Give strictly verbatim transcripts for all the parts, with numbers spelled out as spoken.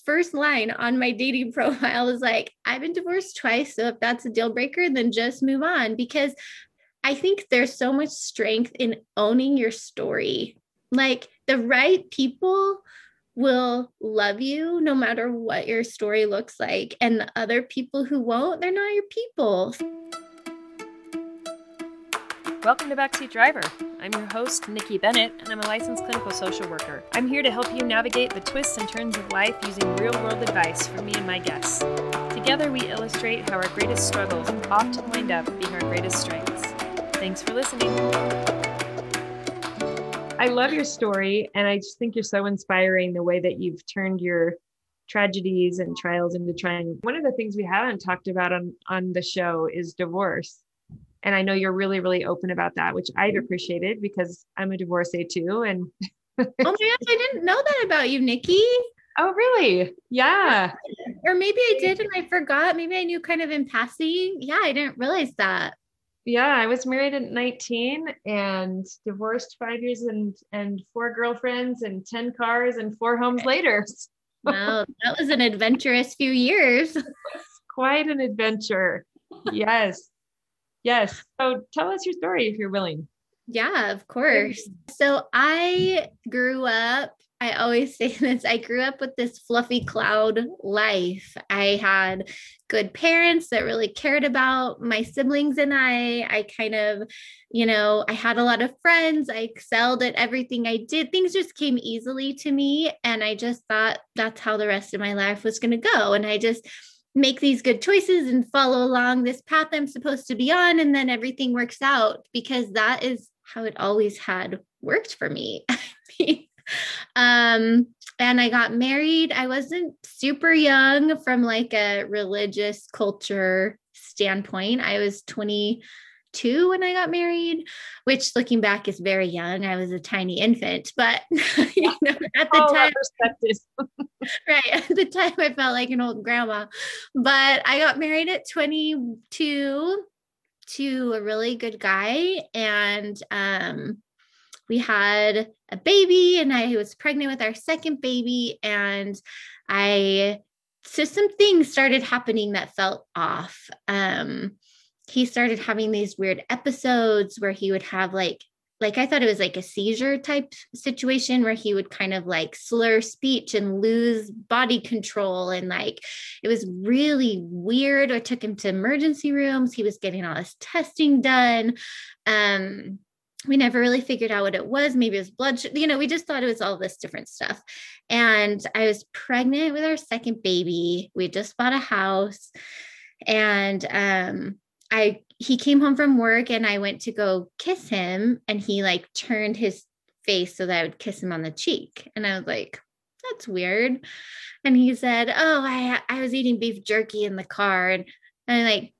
first line on my dating profile is like, I've been divorced twice. So if that's a deal breaker, then just move on. Because I think there's so much strength in owning your story. Like the right people will love you no matter what your story looks like. And the other people who won't, they're not your people. Welcome to Backseat Driver. I'm your host, Nikki Bennett, and I'm a licensed clinical social worker. I'm here to help you navigate the twists and turns of life using real-world advice from me and my guests. Together, we illustrate how our greatest struggles often wind up being our greatest strengths. Thanks for listening. I love your story, and I just think you're so inspiring, the way that you've turned your tragedies and trials into triumphs. One of the things we haven't talked about on, on the show is divorce. And I know you're really, really open about that, which I've appreciated because I'm a divorcee too. And oh my gosh, I didn't know that about you, Nikki. Oh, really? Yeah. Or maybe I did and I forgot. Maybe I knew kind of in passing. Yeah, I didn't realize that. Yeah, I was married at nineteen and divorced five years and and four girlfriends and ten cars and four homes later. Wow, that was an adventurous few years. Quite an adventure. Yes. Yes. So tell us your story if you're willing. Yeah, of course. So I grew up, I always say this, I grew up with this fluffy cloud life. I had good parents that really cared about my siblings and I. I kind of, you know, I had a lot of friends. I excelled at everything I did. Things just came easily to me. And I just thought that's how the rest of my life was going to go. And I just make these good choices and follow along this path I'm supposed to be on. And then everything works out because that is how it always had worked for me. um, and I got married. I wasn't super young from like a religious culture standpoint. I was twenty-two when I got married, which looking back is very young. I was a tiny infant, but you know, at the oh, time, right. At the time I felt like an old grandma, but I got married at twenty-two to a really good guy. And, um, we had a baby and I was pregnant with our second baby. And I, so some things started happening that felt off. Um, he started having these weird episodes where he would have like, like, I thought it was like a seizure type situation where he would kind of like slur speech and lose body control. And like, it was really weird. I took him to emergency rooms. He was getting all this testing done. Um, we never really figured out what it was. Maybe it was blood sugar. You know, we just thought it was all this different stuff. And I was pregnant with our second baby. We just bought a house and, um, I, he came home from work and I went to go kiss him and he like turned his face so that I would kiss him on the cheek. And I was like, that's weird. And he said, oh, I, I was eating beef jerky in the car. And, and I like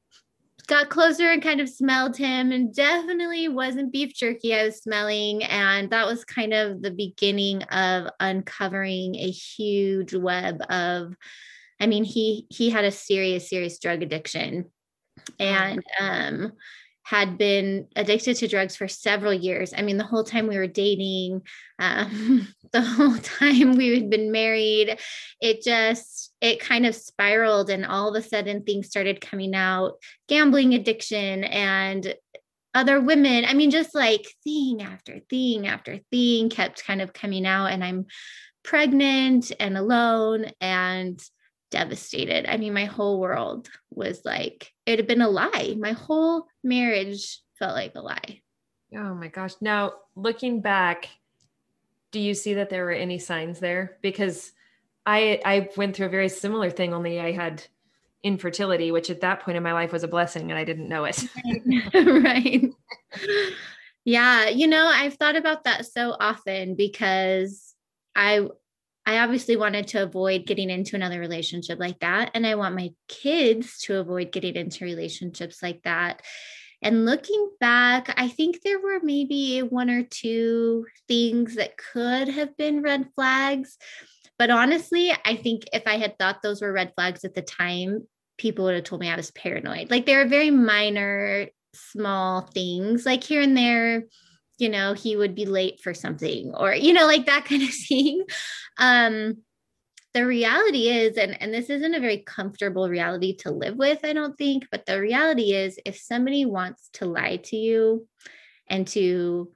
got closer and kind of smelled him and definitely wasn't beef jerky I was smelling. And that was kind of the beginning of uncovering a huge web of, I mean, he, he had a serious, serious drug addiction. And um, had been addicted to drugs for several years. I mean, the whole time we were dating, um, the whole time we had been married, it just, it kind of spiraled and all of a sudden things started coming out, gambling addiction and other women. I mean, just like thing after thing after thing kept kind of coming out and I'm pregnant and alone and devastated. I mean, my whole world was like, it had been a lie. My whole marriage felt like a lie. Oh my gosh. Now, looking back, do you see that there were any signs there? Because I I went through a very similar thing, only I had infertility, which at that point in my life was a blessing and I didn't know it. Right. Yeah. You know, I've thought about that so often because I I obviously wanted to avoid getting into another relationship like that. And I want my kids to avoid getting into relationships like that. And looking back, I think there were maybe one or two things that could have been red flags. But honestly, I think if I had thought those were red flags at the time, people would have told me I was paranoid. Like they were very minor, small things, like here and there. You know, he would be late for something or, you know, like that kind of thing. Um, the reality is, and, and this isn't a very comfortable reality to live with, I don't think, but the reality is if somebody wants to lie to you and to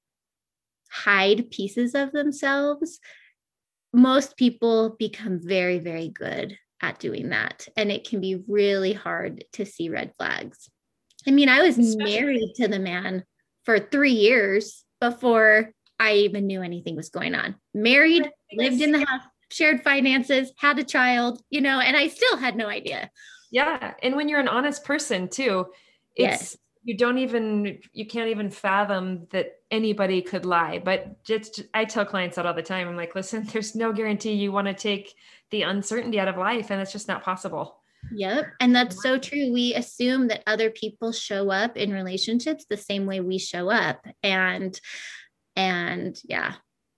hide pieces of themselves, most people become very, very good at doing that. And it can be really hard to see red flags. I mean, I was Especially- married to the man for three years before I even knew anything was going on. Married, lived in the house, shared finances, had a child, you know, and I still had no idea. Yeah. And when you're an honest person too, it's, yes. you don't even, you can't even fathom that anybody could lie. But just, I tell clients that all the time. I'm like, listen, there's no guarantee you want to take the uncertainty out of life, and it's just not possible. Yep. And that's so true. We assume that other people show up in relationships the same way we show up. And, and yeah.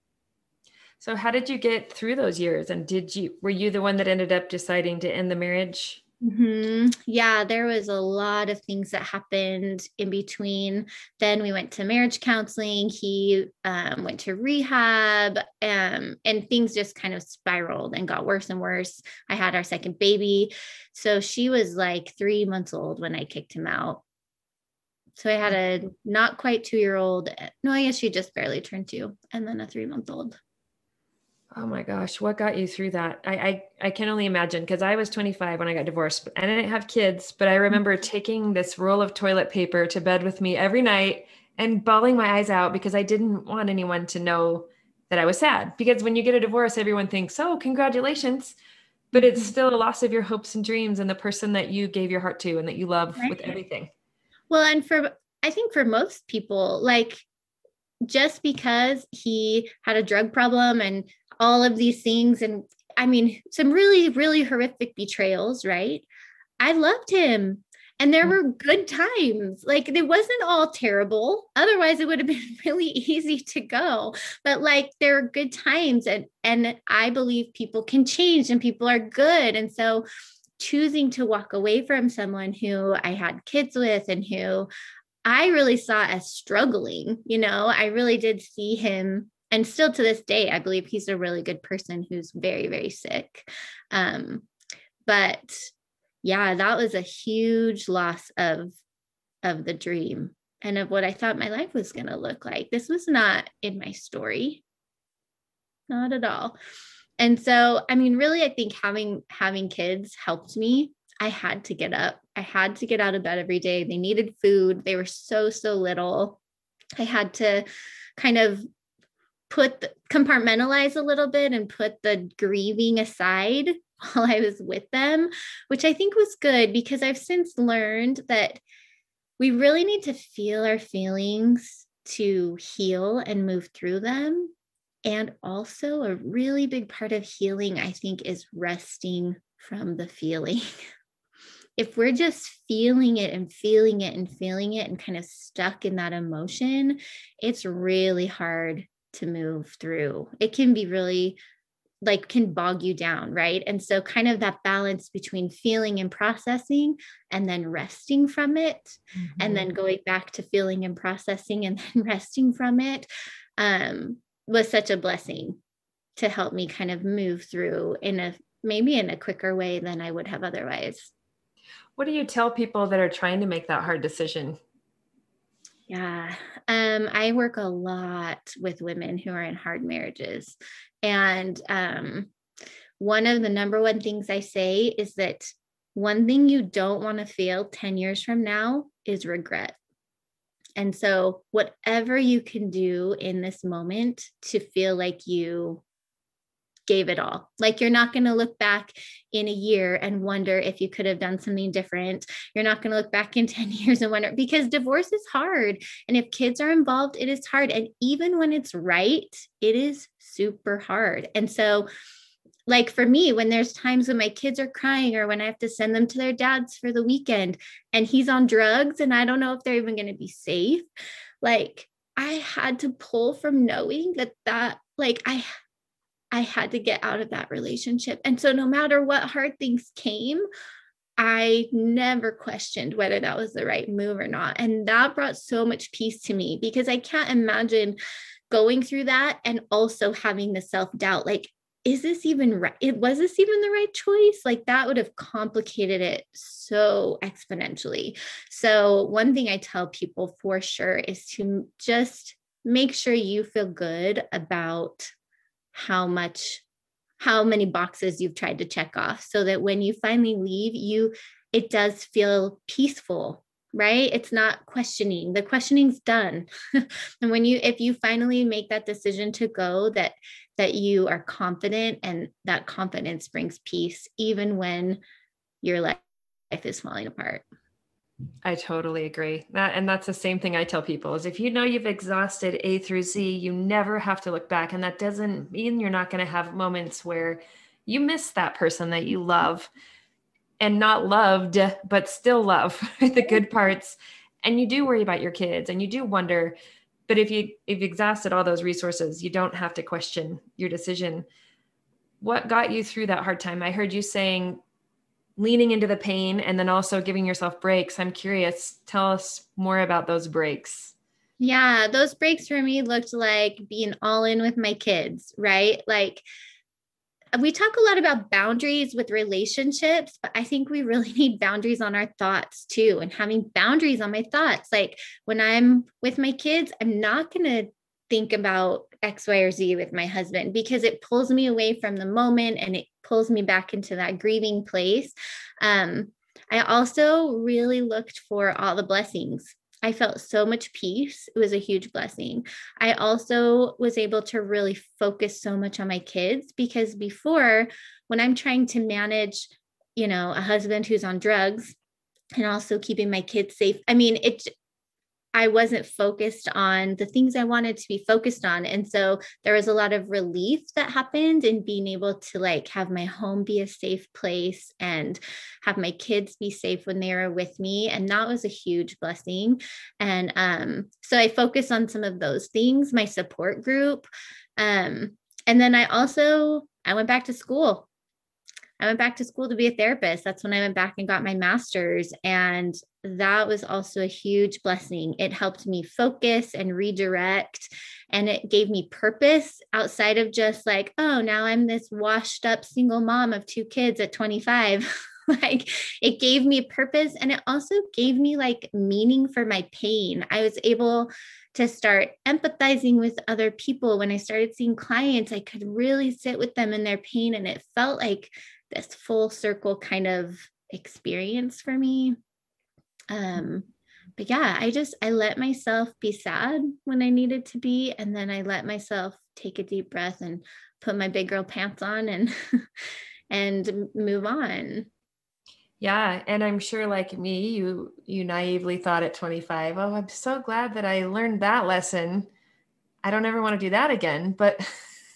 So how did you get through those years? And did you, were you the one that ended up deciding to end the marriage? Mm-hmm. Yeah, there was a lot of things that happened in between. Then we went to marriage counseling. He um, went to rehab, um, and things just kind of spiraled and got worse and worse. I had our second baby. So she was like three months old when I kicked him out. So I had a not quite two-year-old. No, I guess she just barely turned two, and then a three-month-old. Oh my gosh, what got you through that? I I, I can only imagine, because I was twenty-five when I got divorced. I didn't have kids, but I remember taking this roll of toilet paper to bed with me every night and bawling my eyes out because I didn't want anyone to know that I was sad. Because when you get a divorce, everyone thinks, oh, congratulations. But it's still a loss of your hopes and dreams and the person that you gave your heart to and that you love right. with everything. Well, and for, I think for most people, like just because he had a drug problem and all of these things, and I mean, some really, really horrific betrayals, right? I loved him. And there were good times. Like it wasn't all terrible. Otherwise it would have been really easy to go. But like there are good times, and, and I believe people can change and people are good. And so choosing to walk away from someone who I had kids with and who I really saw as struggling, you know, I really did see him. And still to this day, I believe he's a really good person who's very, very sick. Um, but yeah, that was a huge loss of, of the dream and of what I thought my life was going to look like. This was not in my story. Not at all. And so, I mean, really, I think having, having kids helped me. I had to get up. I had to get out of bed every day. They needed food. They were so, so little. I had to kind of put the, compartmentalize a little bit and put the grieving aside while I was with them, which I think was good, because I've since learned that we really need to feel our feelings to heal and move through them. And also a really big part of healing, I think, is resting from the feeling. If we're just feeling it and feeling it and feeling it and kind of stuck in that emotion, it's really hard to move through. It can be really like can bog you down, right? And so kind of that balance between feeling and processing and then resting from it, mm-hmm. and then going back to feeling and processing and then resting from it um, was such a blessing to help me kind of move through in a maybe in a quicker way than I would have otherwise. What do you tell people that are trying to make that hard decision? Yeah, um, I work a lot with women who are in hard marriages. And um, one of the number one things I say is that one thing you don't want to feel ten years from now is regret. And so whatever you can do in this moment to feel like you gave it all, like you're not going to look back in a year and wonder if you could have done something different. You're not going to look back in ten years and wonder, because divorce is hard. And if kids are involved, it is hard. And even when it's right, it is super hard. And so like for me, when there's times when my kids are crying or when I have to send them to their dad's for the weekend and he's on drugs and I don't know if they're even going to be safe, like I had to pull from knowing that that like I I had to get out of that relationship. And so no matter what hard things came, I never questioned whether that was the right move or not. And that brought so much peace to me, because I can't imagine going through that and also having the self-doubt. Like is this even right? It was this even the right choice? Like that would have complicated it so exponentially. So one thing I tell people for sure is to just make sure you feel good about how much, how many boxes you've tried to check off, so that when you finally leave, you, it does feel peaceful, right? It's not questioning. The questioning's done. And when you, if you finally make that decision to go, that that you are confident, and that confidence brings peace, even when your life is falling apart. I totally agree. That, and that's the same thing I tell people is if you know you've exhausted A through Z, you never have to look back. And that doesn't mean you're not going to have moments where you miss that person that you love and not loved, but still love the good parts. And you do worry about your kids and you do wonder, but if you, if you've exhausted all those resources, you don't have to question your decision. What got you through that hard time? I heard you saying leaning into the pain and then also giving yourself breaks. I'm curious, tell us more about those breaks. Yeah, those breaks for me looked like being all in with my kids, right? Like we talk a lot about boundaries with relationships, but I think we really need boundaries on our thoughts too. And having boundaries on my thoughts, like when I'm with my kids, I'm not going to think about X, Y, or Z with my husband, because it pulls me away from the moment and it pulls me back into that grieving place. Um, I also really looked for all the blessings. I felt so much peace. It was a huge blessing. I also was able to really focus so much on my kids, because before, when I'm trying to manage, you know, a husband who's on drugs and also keeping my kids safe, I mean, it, I wasn't focused on the things I wanted to be focused on. And so there was a lot of relief that happened in being able to like have my home be a safe place and have my kids be safe when they were with me. And that was a huge blessing. And um, so I focused on some of those things, my support group. Um, and then I also, I went back to school. I went back to school to be a therapist. That's when I went back and got my master's. And that was also a huge blessing. It helped me focus and redirect. And it gave me purpose outside of just like, oh, now I'm this washed up single mom of two kids at twenty-five. Like it gave me purpose. And it also gave me like meaning for my pain. I was able to start empathizing with other people. When I started seeing clients, I could really sit with them in their pain. And it felt like this full circle kind of experience for me. Um, but yeah, I just, I let myself be sad when I needed to be. And then I let myself take a deep breath and put my big girl pants on and, and move on. Yeah. And I'm sure like me, you, you naively thought at twenty-five, oh, I'm so glad that I learned that lesson. I don't ever want to do that again, but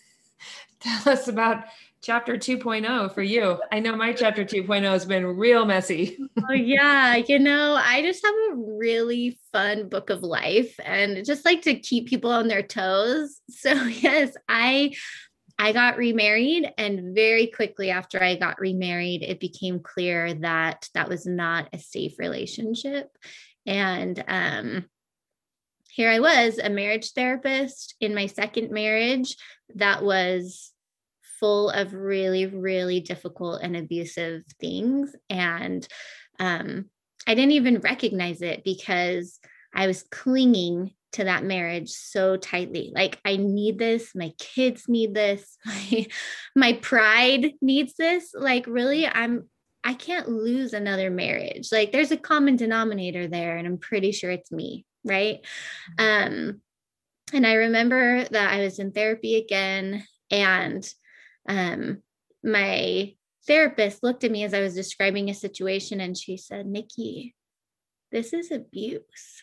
tell us about chapter two point oh for you. I know my chapter two point oh has been real messy. Oh yeah. You know, I just have a really fun book of life and just like to keep people on their toes. So yes, I, I got remarried, and very quickly after I got remarried, it became clear that that was not a safe relationship. And, um, here I was, a marriage therapist in my second marriage that was full of really, really difficult and abusive things. And um, I didn't even recognize it because I was clinging to that marriage so tightly. Like, I need this. My kids need this. My, my pride needs this. Like, really, I'm, I can't lose another marriage. Like, there's a common denominator there, and I'm pretty sure it's me. Right. Um, and I remember that I was in therapy again, and um, my therapist looked at me as I was describing a situation, and she said, Nikki, this is abuse.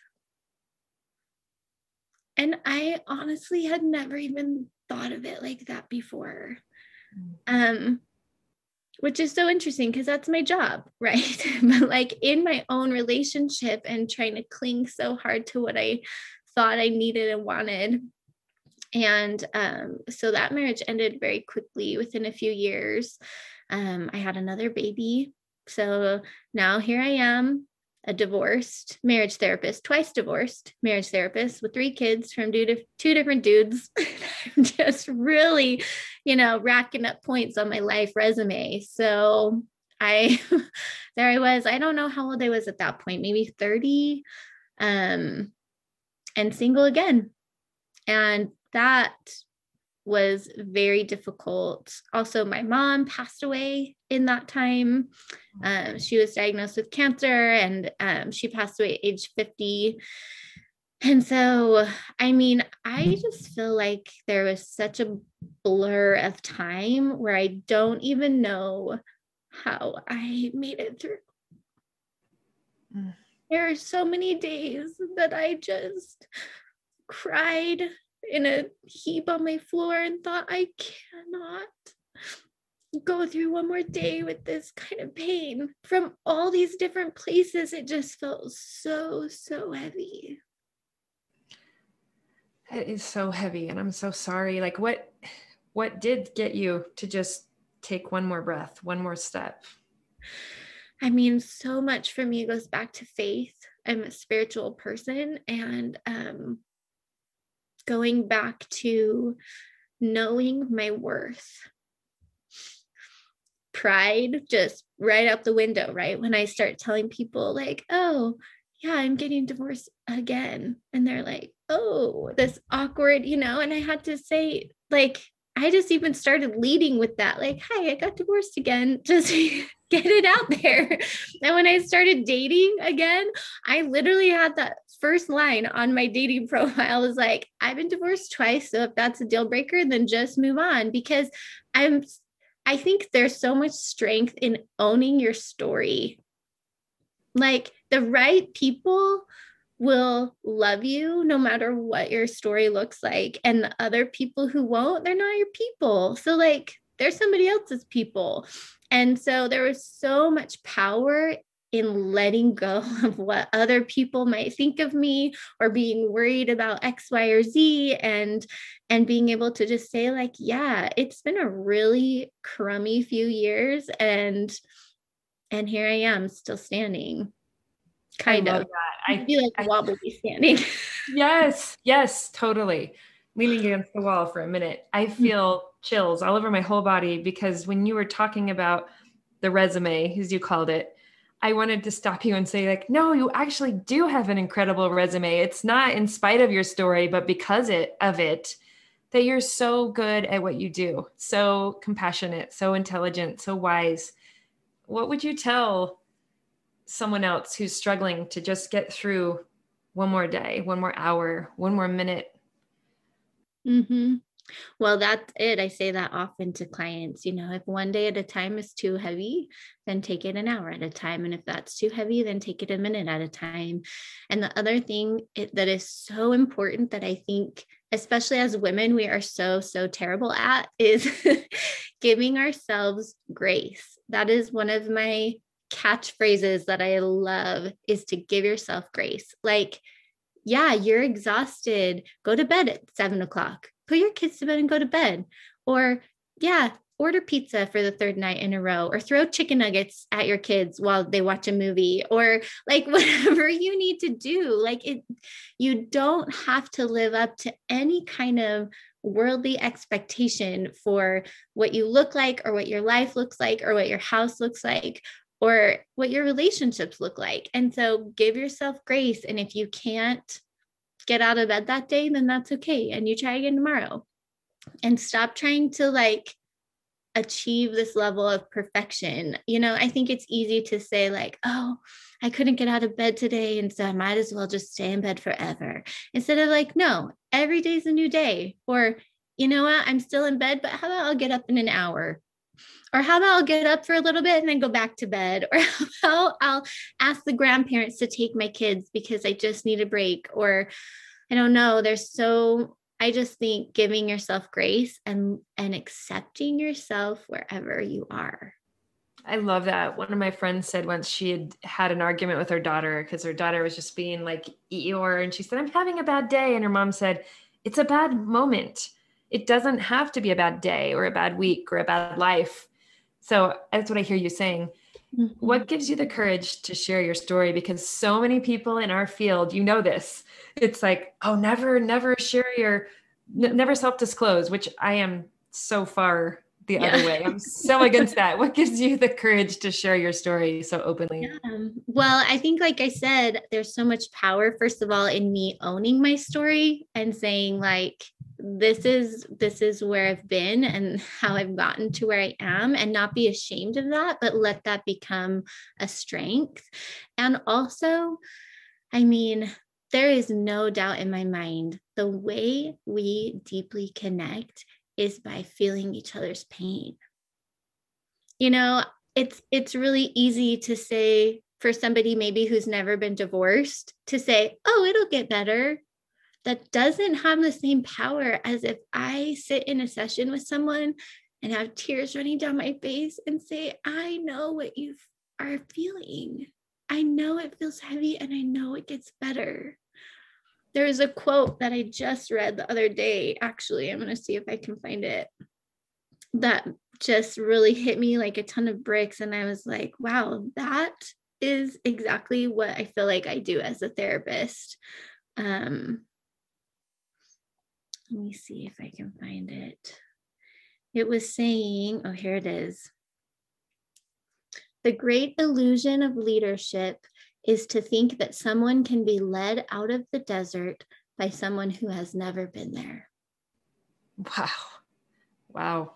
And I honestly had never even thought of it like that before. Um, which is so interesting because that's my job, right? But like in my own relationship and trying to cling so hard to what I thought I needed and wanted. And um, so that marriage ended very quickly within a few years. Um, I had another baby. So now here I am, a divorced marriage therapist, twice divorced marriage therapist with three kids from two, two different dudes. I'm just really, you know, racking up points on my life resume. So I, there I was, I don't know how old I was at that point, maybe thirty, um, and single again. And that was very difficult. Also, my mom passed away in that time. Um, she was diagnosed with cancer, and um, she passed away at age fifty. And so, I mean, I just feel like there was such a blur of time where I don't even know how I made it through. Mm. There are so many days that I just cried in a heap on my floor and thought, I cannot go through one more day with this kind of pain from all these different places. It just felt so, so heavy. It is so heavy, and I'm so sorry. Like, what, what did get you to just take one more breath, one more step? I mean, so much for me goes back to faith. I'm a spiritual person, and um, going back to knowing my worth. Pride just right out the window, right? When I start telling people like, oh, yeah, I'm getting divorced again. And they're like, oh, this awkward, you know, and I had to say, like, I just even started leading with that, like, hi, I got divorced again. Just get it out there. And when I started dating again, I literally had that first line on my dating profile was like, I've been divorced twice. So if that's a deal breaker, then just move on. Because I'm, I think there's so much strength in owning your story. Like, the right people will love you no matter what your story looks like. And the other people who won't, they're not your people. So like, they're somebody else's people. And so there was so much power in letting go of what other people might think of me, or being worried about X, Y, or Z, and, and being able to just say like, yeah, it's been a really crummy few years. And, and here I am still standing. Kind I of. I, I feel like I, wobbly standing. Yes, yes, totally. Leaning against the wall for a minute. I feel chills all over my whole body, because when you were talking about the resume, as you called it, I wanted to stop you and say like, no, you actually do have an incredible resume. It's not in spite of your story, but because it, of it, that you're so good at what you do. So compassionate, so intelligent, so wise. What would you tell someone else who's struggling to just get through one more day, one more hour, one more minute? Mm-hmm. Well, that's it. I say that often to clients, you know, if one day at a time is too heavy, then take it an hour at a time. And if that's too heavy, then take it a minute at a time. And the other thing it, that is so important that I think, especially as women, we are so, so terrible at is giving ourselves grace. That is one of my catchphrases that I love, is to give yourself grace. Like, yeah, you're exhausted. Go to bed at seven o'clock. Put your kids to bed and go to bed. Or yeah, order pizza for the third night in a row, or throw chicken nuggets at your kids while they watch a movie, or like whatever you need to do. Like it, you don't have to live up to any kind of worldly expectation for what you look like, or what your life looks like, or what your house looks like, or what your relationships look like. And so give yourself grace. And if you can't get out of bed that day, then that's okay. And you try again tomorrow, and stop trying to like achieve this level of perfection. You know, I think it's easy to say like, oh, I couldn't get out of bed today, and so I might as well just stay in bed forever. Instead of like, no, every day's a new day. Or, you know what, I'm still in bed, but how about I'll get up in an hour? Or how about I'll get up for a little bit and then go back to bed? Or how about I'll ask the grandparents to take my kids because I just need a break? Or I don't know. There's so, I just think giving yourself grace and, and accepting yourself wherever you are. I love that. One of my friends said once she had had an argument with her daughter because her daughter was just being like Eeyore. And she said, I'm having a bad day. And her mom said, it's a bad moment. It doesn't have to be a bad day or a bad week or a bad life. So that's what I hear you saying. Mm-hmm. What gives you the courage to share your story? Because so many people in our field, you know this, it's like, oh, never, never share your, n- never self-disclose, which I am so far the yeah. other way. I'm so against that. What gives you the courage to share your story so openly? Yeah. Well, I think, like I said, there's so much power, first of all, in me owning my story and saying like, this is, this is where I've been and how I've gotten to where I am, and not be ashamed of that, but let that become a strength. And also, I mean, there is no doubt in my mind, the way we deeply connect is by feeling each other's pain. You know, it's it's really easy to say, for somebody maybe who's never been divorced, to say, oh, it'll get better. That doesn't have the same power as if I sit in a session with someone and have tears running down my face and say, I know what you are feeling. I know it feels heavy and I know it gets better. There is a quote that I just read the other day. Actually, I'm going to see if I can find it, that just really hit me like a ton of bricks. And I was like, wow, that is exactly what I feel like I do as a therapist. Um, let me see if I can find it. It was saying, oh, here it is. The great illusion of leadership is to think that someone can be led out of the desert by someone who has never been there. Wow. Wow.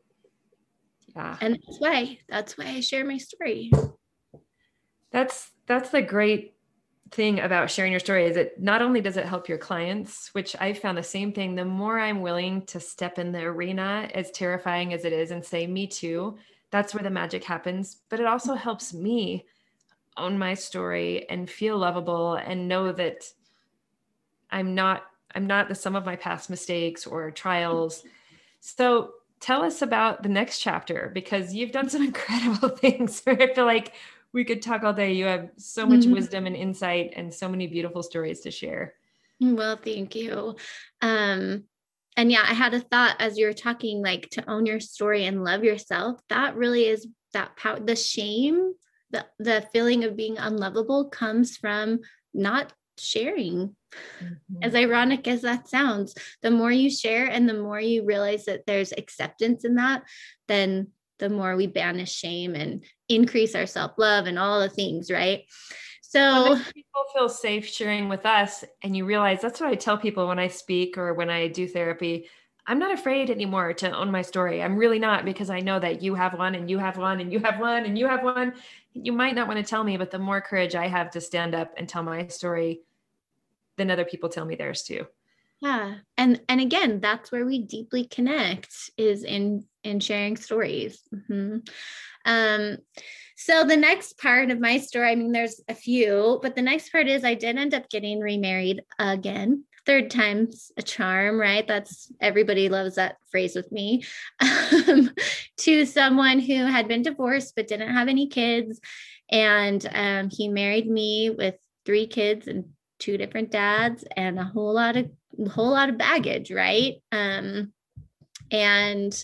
Yeah. And that's why, that's why I share my story. That's, that's the great thing about sharing your story, is it not only does it help your clients, which I found the same thing, the more I'm willing to step in the arena, as terrifying as it is, and say, me too, that's where the magic happens. But it also helps me own my story and feel lovable and know that I'm not, I'm not the sum of my past mistakes or trials. So tell us about the next chapter, because you've done some incredible things. I feel like we could talk all day. You have so much mm-hmm. wisdom and insight and so many beautiful stories to share. Well, thank you. Um, and yeah, I had a thought as you were talking, like, to own your story and love yourself. That really is that power. The shame, the, the feeling of being unlovable comes from not sharing. Mm-hmm. As ironic as that sounds, the more you share and the more you realize that there's acceptance in that, then the more we banish shame and increase our self-love and all the things, right? So when people feel safe sharing with us, and you realize, that's what I tell people when I speak or when I do therapy, I'm not afraid anymore to own my story. I'm really not, because I know that you have one and you have one and you have one and you have one. You might not want to tell me, but the more courage I have to stand up and tell my story, then other people tell me theirs too. Yeah. And, and again, that's where we deeply connect, is in, in sharing stories. Mm-hmm. Um, so the next part of my story, I mean, there's a few, but the next part is I did end up getting remarried again. Third time's a charm, right? That's, everybody loves that phrase with me, um, to someone who had been divorced, but didn't have any kids. And, um, he married me with three kids and two different dads and a whole lot of, a whole lot of baggage. Right. Um, and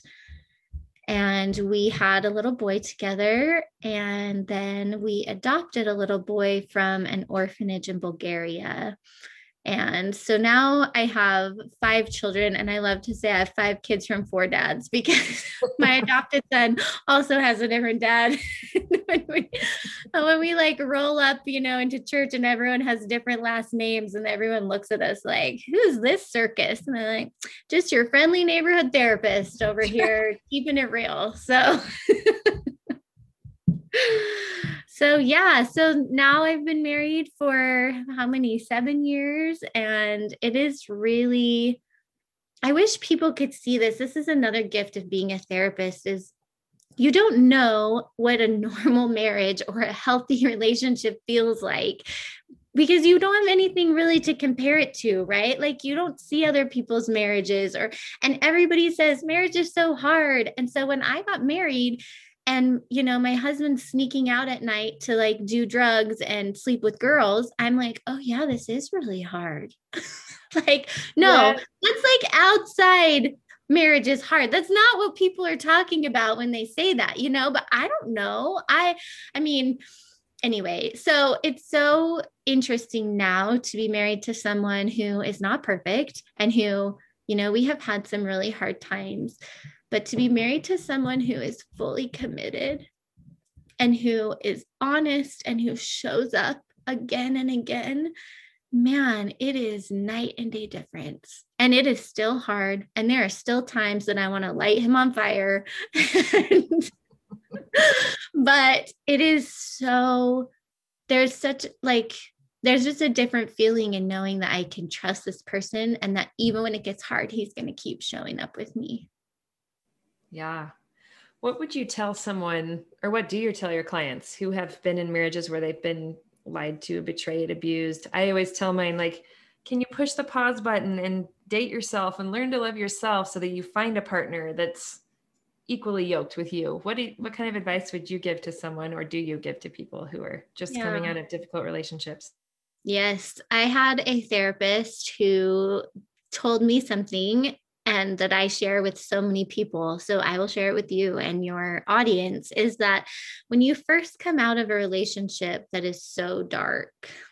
And we had a little boy together, and then we adopted a little boy from an orphanage in Bulgaria. And so now I have five children, and I love to say I have five kids from four dads, because my adopted son also has a different dad. when, we, when we like roll up, you know, into church and everyone has different last names, and everyone looks at us like, who's this circus? And they're like, just your friendly neighborhood therapist over here, keeping it real. So So yeah, so now I've been married for how many, seven years. And it is really, I wish people could see this. This is another gift of being a therapist, is you don't know what a normal marriage or a healthy relationship feels like, because you don't have anything really to compare it to, right? Like, you don't see other people's marriages, or, and everybody says marriage is so hard. And so when I got married, and, you know, my husband's sneaking out at night to like do drugs and sleep with girls, I'm like, oh yeah, this is really hard. Like, no, yeah. That's like outside marriage is hard. That's not what people are talking about when they say that, you know, but I don't know. I, I mean, anyway, so it's so interesting now to be married to someone who is not perfect and who, you know, we have had some really hard times, but to be married to someone who is fully committed and who is honest and who shows up again and again, man, it is night and day difference. And it is still hard. And there are still times that I want to light him on fire. But it is so, there's such like, there's just a different feeling in knowing that I can trust this person and that even when it gets hard, he's going to keep showing up with me. Yeah. What would you tell someone, or what do you tell your clients who have been in marriages where they've been lied to, betrayed, abused? I always tell mine, like, can you push the pause button and date yourself and learn to love yourself so that you find a partner that's equally yoked with you? What do you, what kind of advice would you give to someone, or do you give to people who are just yeah. coming out of difficult relationships? Yes, I had a therapist who told me something and that I share with so many people. So I will share it with you and your audience, is that when you first come out of a relationship that is so dark,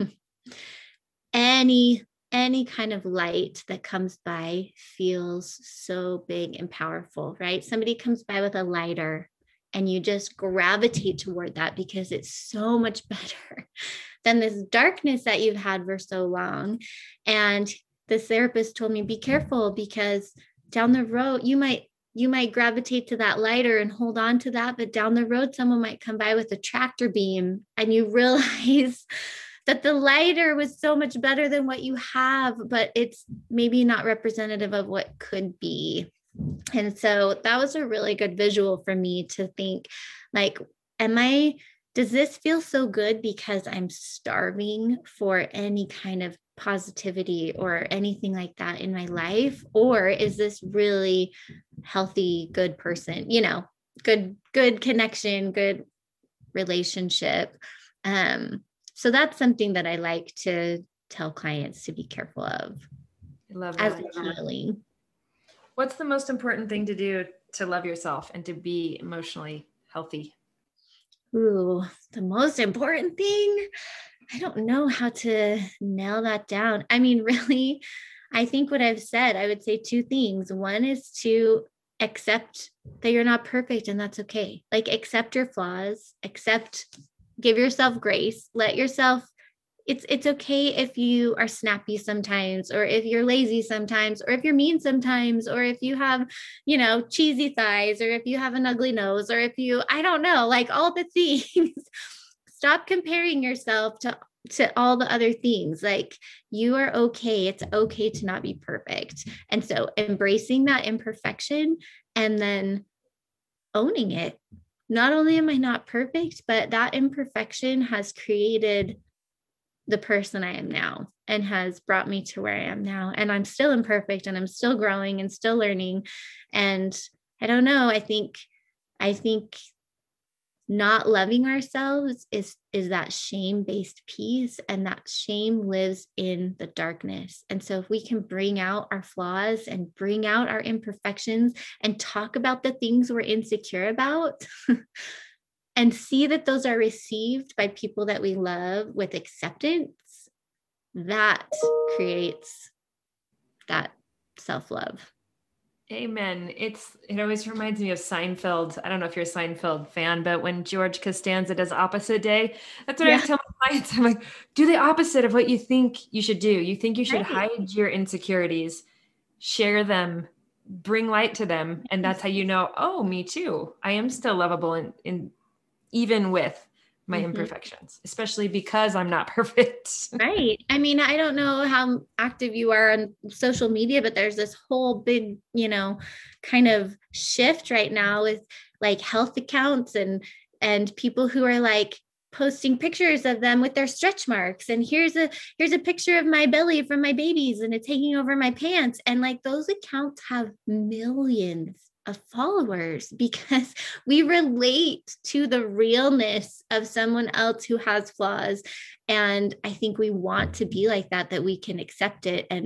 any any kind of light that comes by feels so big and powerful, right? Somebody comes by with a lighter and you just gravitate toward that because it's so much better than this darkness that you've had for so long. And this therapist told me, be careful, because down the road, you might you might gravitate to that lighter and hold on to that, but down the road, someone might come by with a tractor beam and you realize that the lighter was so much better than what you have, but it's maybe not representative of what could be. And so that was a really good visual for me to think, like, am I, does this feel so good because I'm starving for any kind of positivity or anything like that in my life? Or is this really healthy, good person, you know, good, good connection, good relationship? Um, So that's something that I like to tell clients to be careful of. I love that. As healing. What's the most important thing to do to love yourself and to be emotionally healthy? Ooh, the most important thing? I don't know how to nail that down. I mean, really, I think what I've said, I would say two things. One is to accept that you're not perfect and that's okay. Like, accept your flaws, accept give yourself grace, let yourself, it's it's okay if you are snappy sometimes, or if you're lazy sometimes, or if you're mean sometimes, or if you have, you know, cheesy thighs, or if you have an ugly nose, or if you, I don't know, like all the things. Stop comparing yourself to to all the other things. Like, you are okay. It's okay to not be perfect. And so embracing that imperfection and then owning it. Not only am I not perfect, but that imperfection has created the person I am now and has brought me to where I am now. And I'm still imperfect and I'm still growing and still learning. And I don't know, I think, I think not loving ourselves is, is that shame-based piece, and that shame lives in the darkness. And so if we can bring out our flaws and bring out our imperfections and talk about the things we're insecure about and see that those are received by people that we love with acceptance, that creates that self-love. Amen. It's, it always reminds me of Seinfeld. I don't know if you're a Seinfeld fan, but when George Costanza does opposite day, that's what yeah. I always tell my clients. I'm like, do the opposite of what you think you should do. You think you should right. hide your insecurities, share them, bring light to them. And that's how you know, oh, me too. I am still lovable in, in even with my mm-hmm. imperfections, especially because I'm not perfect. Right. I mean, I don't know how active you are on social media, but there's this whole big, you know, kind of shift right now with like health accounts and, and people who are like posting pictures of them with their stretch marks. And here's a, here's a picture of my belly from my babies and it's hanging over my pants. And like, those accounts have millions of followers because we relate to the realness of someone else who has flaws. And I think we want to be like that, that we can accept it. And,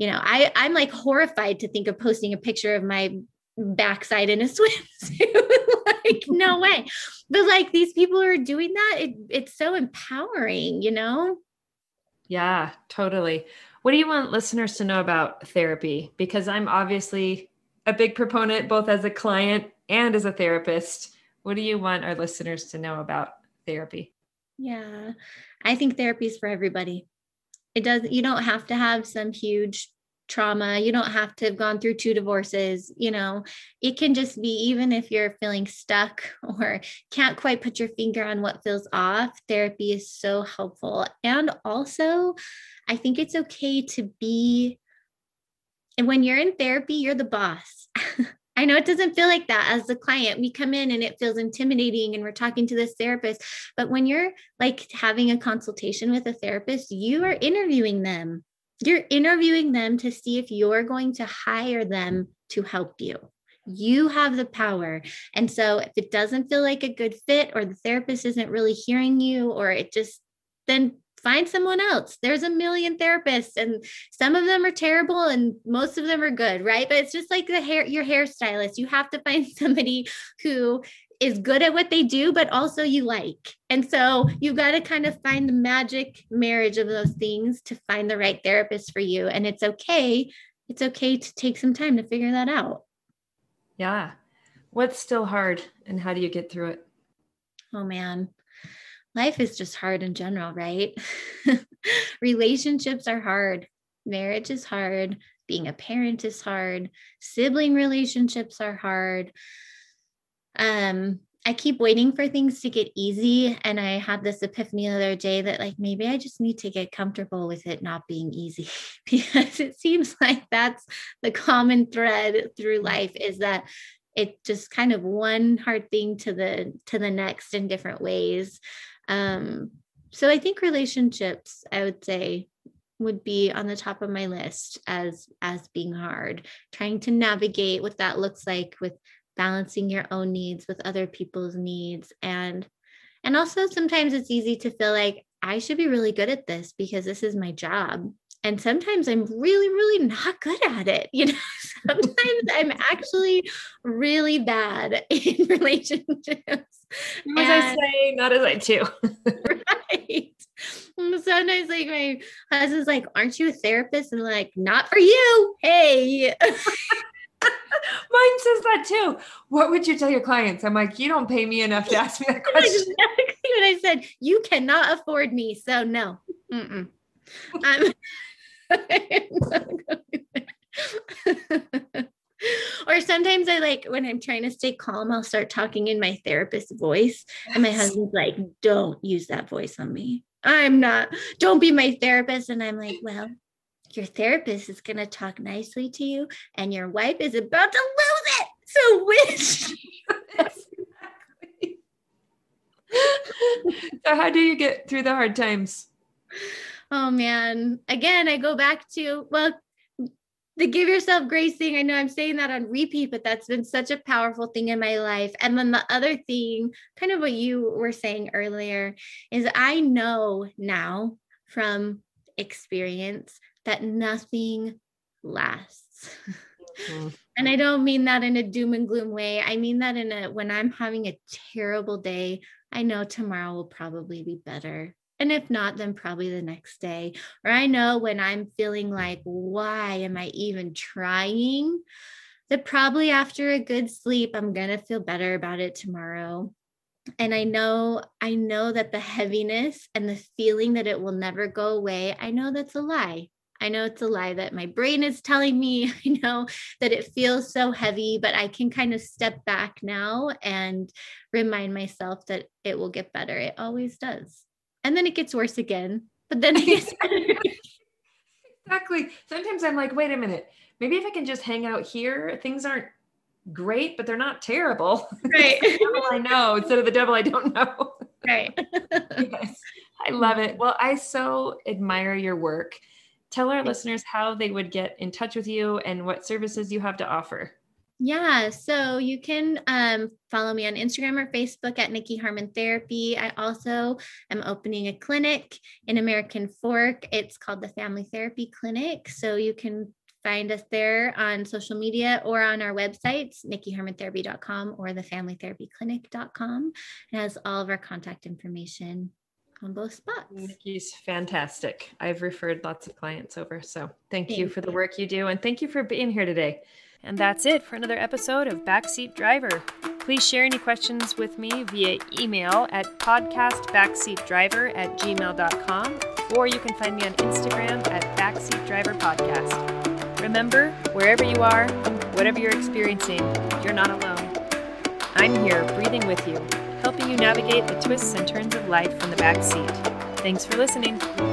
you know, I, I'm like horrified to think of posting a picture of my backside in a swimsuit. Like, no way. But like these people who are doing that, it, it's so empowering, you know? Yeah, totally. What do you want listeners to know about therapy? Because I'm obviously a big proponent, both as a client and as a therapist. What do you want our listeners to know about therapy? Yeah, I think therapy is for everybody. It does, you don't have to have some huge trauma. You don't have to have gone through two divorces. You know, it can just be, even if you're feeling stuck or can't quite put your finger on what feels off, therapy is so helpful. And also, I think it's okay to be, and when you're in therapy, you're the boss. I know it doesn't feel like that as the client. We come in and it feels intimidating and we're talking to this therapist. But when you're like having a consultation with a therapist, you are interviewing them. You're interviewing them to see if you're going to hire them to help you. You have the power. And so if it doesn't feel like a good fit, or the therapist isn't really hearing you, or it just, then find someone else. There's a million therapists and some of them are terrible and most of them are good, right? But it's just like the hair, your hairstylist. You have to find somebody who is good at what they do, but also you like. And so you've got to kind of find the magic marriage of those things to find the right therapist for you. And it's okay. It's okay to take some time to figure that out. Yeah. What's still hard and how do you get through it? Oh man, life is just hard in general, right? Relationships are hard. Marriage is hard. Being a parent is hard. Sibling relationships are hard. Um, I keep waiting for things to get easy. And I had this epiphany the other day that like, maybe I just need to get comfortable with it not being easy, because it seems like that's the common thread through life, is that it just kind of one hard thing to the, to the next in different ways. Um, so I think relationships, I would say, would be on the top of my list as, as being hard, trying to navigate what that looks like with balancing your own needs with other people's needs. And, and also sometimes it's easy to feel like I should be really good at this because this is my job. And sometimes I'm really, really not good at it. You know, sometimes I'm actually really bad in relationships. As I say, not as I do. Right. Sometimes like my husband's like, aren't you a therapist? And I'm like, not for you. Hey. Mine says that too. What would you tell your clients? I'm like, you don't pay me enough to ask me that question. Exactly what I said. You cannot afford me. So no. Mm-mm. I'm Or sometimes I like, when I'm trying to stay calm, I'll start talking in my therapist voice. Yes. And my husband's like, don't use that voice on me. I'm not, don't be my therapist. And I'm like, well, your therapist is going to talk nicely to you and your wife is about to lose it. So which? Exactly. So how do you get through the hard times? Oh man. Again, I go back to, well, the give yourself grace thing. I know I'm saying that on repeat, but that's been such a powerful thing in my life. And then the other thing, kind of what you were saying earlier, is I know now from experience that nothing lasts. Mm-hmm. And I don't mean that in a doom and gloom way. I mean that in a, when I'm having a terrible day, I know tomorrow will probably be better. And if not, then probably the next day. Or I know when I'm feeling like, why am I even trying? That probably after a good sleep, I'm going to feel better about it tomorrow. And I know, I know that the heaviness and the feeling that it will never go away, I know that's a lie. I know it's a lie that my brain is telling me. I know that it feels so heavy, but I can kind of step back now and remind myself that it will get better. It always does. And then it gets worse again, but then it gets better. Exactly. Sometimes I'm like, wait a minute, maybe if I can just hang out here, things aren't great, but they're not terrible. Right. The devil I know instead of the devil I don't know. Right. Yes. I love it. Well, I so admire your work. Tell our listeners how they would get in touch with you and what services you have to offer. Yeah, so you can um, follow me on Instagram or Facebook at Nikki Harmon Therapy. I also am opening a clinic in American Fork. It's called the Family Therapy Clinic. So you can find us there on social media or on our websites, nikki harmon therapy dot com or the family therapy clinic dot com. It has all of our contact information on both spots. Nikki's fantastic. I've referred lots of clients over. So thank, thank you for you. the work you do. And thank you for being here today. And that's it for another episode of Backseat Driver. Please share any questions with me via email at podcastbackseatdriver at gmail dot com, or you can find me on Instagram at Backseat Driver Podcast. Remember, wherever you are, whatever you're experiencing, you're not alone. I'm here breathing with you, helping you navigate the twists and turns of life from the back seat. Thanks for listening.